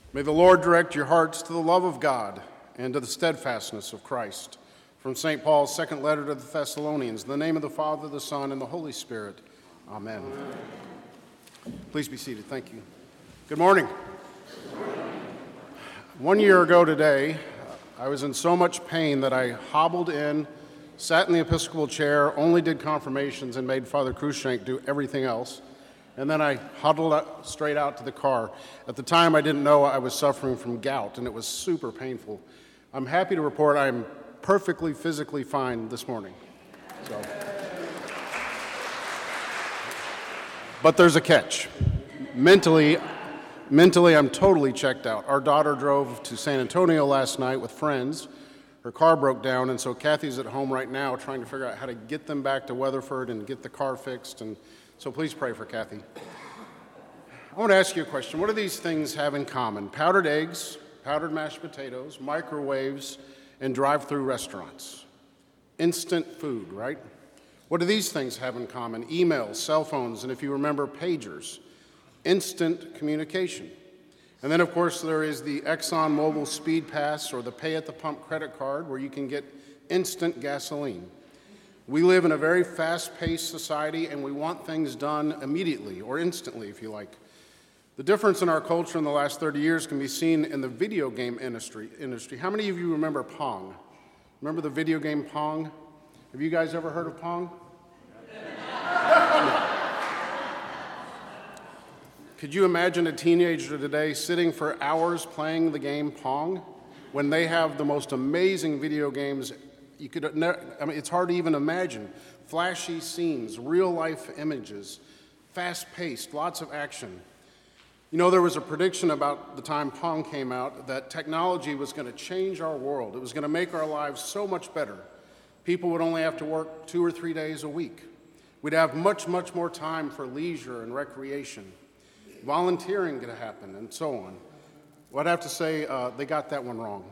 May the Lord direct your hearts to the love of God and to the steadfastness of Christ. From St. Paul's second letter to the Thessalonians, in the name of the Father, the Son, and the Holy Spirit. Amen. Please be seated. Thank you. Good morning. 1 year ago today, I was in so much pain that I hobbled in, sat in the Episcopal chair, only did confirmations, and made Father Cruikshank do everything else. And then I huddled straight out to the car. At the time, I didn't know I was suffering from gout, and it was super painful. I'm happy to report I'm perfectly physically fine this morning. But there's a catch. Mentally, I'm totally checked out. Our daughter drove to San Antonio last night with friends. Her car broke down, and so Kathy's at home right now trying to figure out how to get them back to Weatherford and get the car fixed. And so please pray for Kathy. I want to ask you a question. What do these things have in common? Powdered eggs, powdered mashed potatoes, microwaves, and drive-through restaurants. Instant food, right? What do these things have in common? Emails, cell phones, and if you remember, pagers. Instant communication. And then, of course, there is the ExxonMobil Speed Pass or the pay-at-the-pump credit card where you can get instant gasoline. We live in a very fast-paced society, and we want things done immediately or instantly, if you like. The difference in our culture in the last 30 years can be seen in the video game industry. How many of you remember Pong? Remember the video game Pong? Have you guys ever heard of Pong? Could you imagine a teenager today sitting for hours playing the game Pong when they have the most amazing video games you could it's hard to even imagine. Flashy scenes, real-life images, fast-paced, lots of action. You know, there was a prediction about the time Pong came out that technology was going to change our world. It was going to make our lives so much better. People would only have to work 2 or 3 days a week. We'd have much, much more time for leisure and recreation. Volunteering could happen, and so on. Well, I'd have to say they got that one wrong.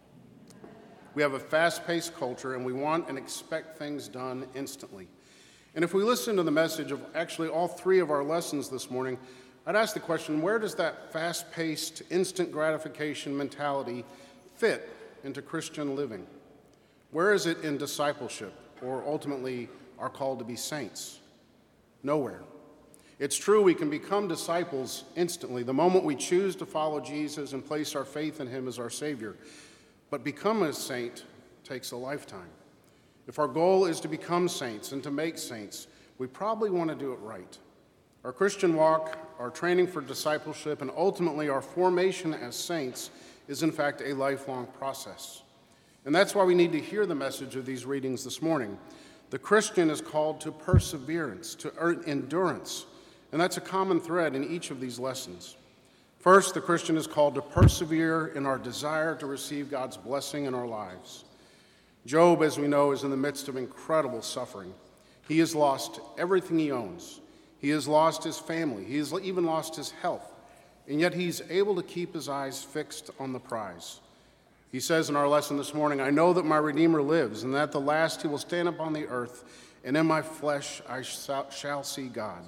We have a fast-paced culture, and we want and expect things done instantly. And if we listen to the message of actually all 3 of our lessons this morning, I'd ask the question, where does that fast-paced, instant gratification mentality fit into Christian living? Where is it in discipleship, or ultimately our call to be saints? Nowhere. It's true we can become disciples instantly, the moment we choose to follow Jesus and place our faith in him as our Savior. But becoming a saint takes a lifetime. If our goal is to become saints and to make saints, we probably want to do it right. Our Christian walk, our training for discipleship, and ultimately our formation as saints is in fact a lifelong process. And that's why we need to hear the message of these readings this morning. The Christian is called to perseverance, to endurance, and that's a common thread in each of these lessons. First, the Christian is called to persevere in our desire to receive God's blessing in our lives. Job, as we know, is in the midst of incredible suffering. He has lost everything he owns. He has lost his family. He has even lost his health. And yet he's able to keep his eyes fixed on the prize. He says in our lesson this morning, I know that my Redeemer lives, and that at the last he will stand upon the earth, and in my flesh I shall see God.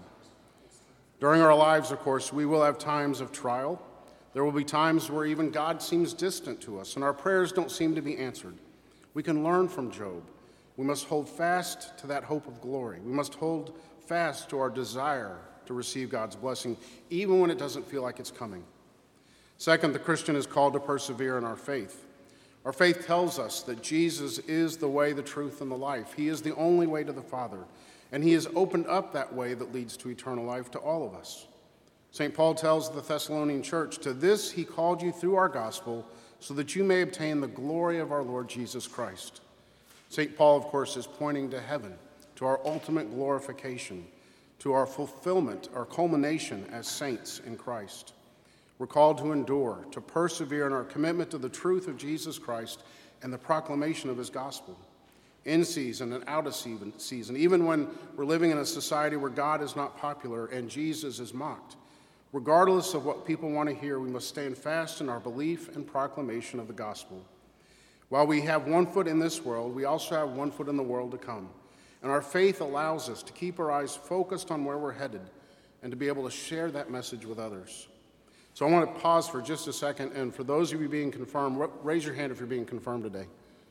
During our lives, of course, we will have times of trial. There will be times where even God seems distant to us, and our prayers don't seem to be answered. We can learn from Job. We must hold fast to that hope of glory. We must hold fast to our desire to receive God's blessing, even when it doesn't feel like it's coming. Second, the Christian is called to persevere in our faith. Our faith tells us that Jesus is the way, the truth, and the life. He is the only way to the Father, and he has opened up that way that leads to eternal life to all of us. St. Paul tells the Thessalonian church, to this he called you through our gospel, so that you may obtain the glory of our Lord Jesus Christ. St. Paul, of course, is pointing to heaven, to our ultimate glorification, to our fulfillment, our culmination as saints in Christ. We're called to endure, to persevere in our commitment to the truth of Jesus Christ and the proclamation of his gospel. In season and out of season, even when we're living in a society where God is not popular and Jesus is mocked. Regardless of what people want to hear, we must stand fast in our belief and proclamation of the gospel. While we have one foot in this world, we also have one foot in the world to come. And our faith allows us to keep our eyes focused on where we're headed and to be able to share that message with others. So I want to pause for just a second, and for those of you being confirmed, raise your hand if you're being confirmed today.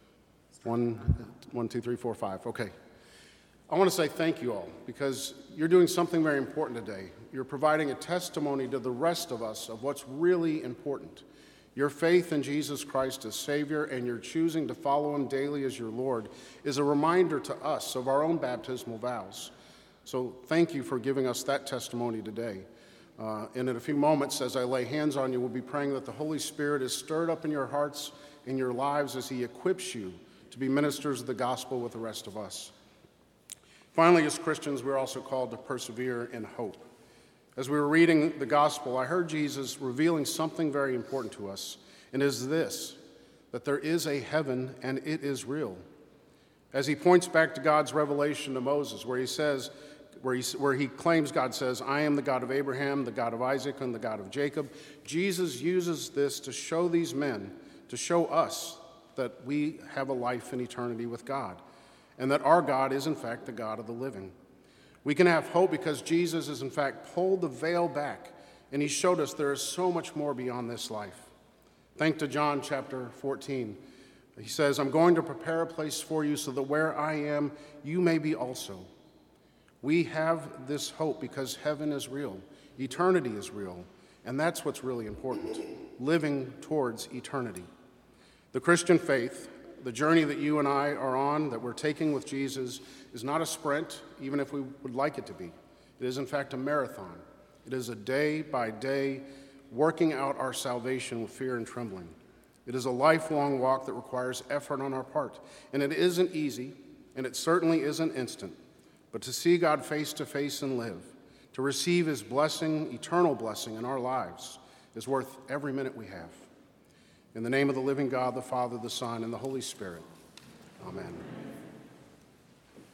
1, 2, 3, 4, 5. Okay. I want to say thank you all, because you're doing something very important today. You're providing a testimony to the rest of us of what's really important. Your faith in Jesus Christ as Savior and your choosing to follow him daily as your Lord is a reminder to us of our own baptismal vows. So thank you for giving us that testimony today. And in a few moments, as I lay hands on you, we'll be praying that the Holy Spirit is stirred up in your hearts, in your lives, as he equips you to be ministers of the gospel with the rest of us. Finally, as Christians, we're also called to persevere in hope. As we were reading the gospel, I heard Jesus revealing something very important to us, and it is this, that there is a heaven and it is real. As he points back to God's revelation to Moses, where he claims God says, I am the God of Abraham, the God of Isaac, and the God of Jacob, Jesus uses this to show these men, to show us that we have a life in eternity with God, and that our God is in fact the God of the living. We can have hope because Jesus has in fact pulled the veil back, and he showed us there is so much more beyond this life. Thank to John chapter 14. He says, I'm going to prepare a place for you so that where I am, you may be also. We have this hope because heaven is real, eternity is real, and that's what's really important, living towards eternity. The Christian faith, the journey that you and I are on, that we're taking with Jesus, is not a sprint, even if we would like it to be. It is, in fact, a marathon. It is a day-by-day working out our salvation with fear and trembling. It is a lifelong walk that requires effort on our part. And it isn't easy, and it certainly isn't instant. But to see God face to face and live, to receive his blessing, eternal blessing in our lives, is worth every minute we have. In the name of the living God, the Father, the Son, and the Holy Spirit.